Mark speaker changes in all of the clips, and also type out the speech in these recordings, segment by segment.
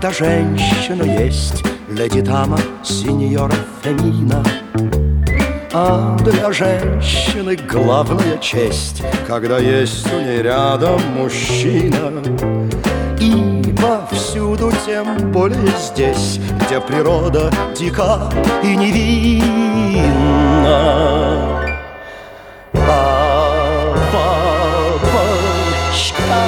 Speaker 1: для женщины есть леди Дама, сеньора Фемина. А для женщины главная честь, когда есть у ней рядом мужчина. Ибо всюду, тем более здесь, где природа дика и невинна, бабочка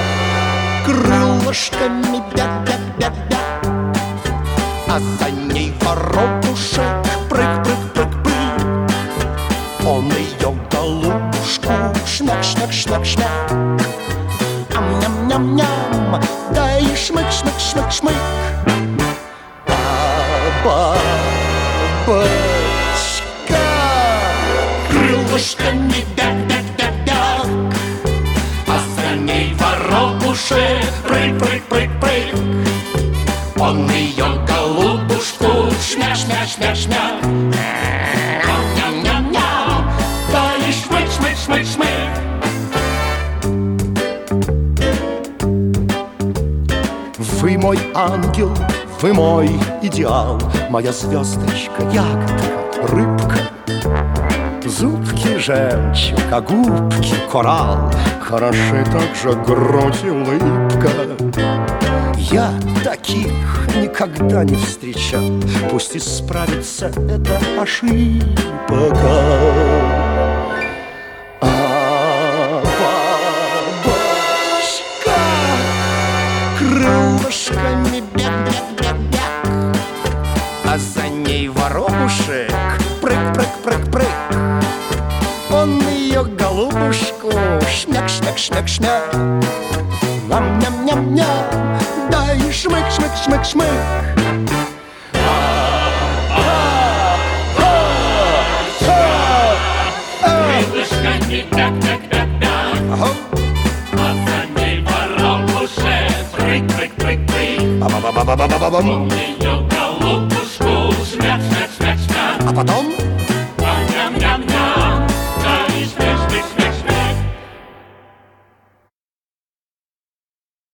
Speaker 1: крылышками бя-бя-бя-бя, а за ней воробушек прыг-прыг-прыг-прыг. Он ее голубушку шмяк-шмяк-шмяк-шмяк, ам-ням-ням-ням, да и шмык-шмык-шмык-шмык. Бабочка крылышками бяк-бяк-бяк-бяк, а за ней воробушек прыг-прыг-прыг-прыг. Он ее голубушку шмяк-шмяк-шмяк-шмяк, ам-ням-ням-ням, да и шмык-шмык-шмык-шмык. Вы мой ангел, вы мой идеал, моя звездочка, ягодка, рыбка. Зубки жемчуг, а губки коралл, хороши также грудь и улыбка. Я таких никогда не встречал, пусть исправится эта ошибка. Крылышками бяк-бяк-бяк-бяк, а за ней воробушек прыг-прыг-прыг-прыг. Он ее голубушку шмяк-шмяк-шмяк-шмяк, ням-ням-ням-ням, да и шмык-шмык-шмык-шмык.
Speaker 2: Крылышками бяк-бяк-бяк-бяк, а за ней воробушек прыг-прыг-прыг-прыг.
Speaker 1: Ба-ба-ба-ба-ба-ба-бам.
Speaker 2: Он ее голубушку шмяк-шмяк-шмяк-шмяк,
Speaker 1: А потом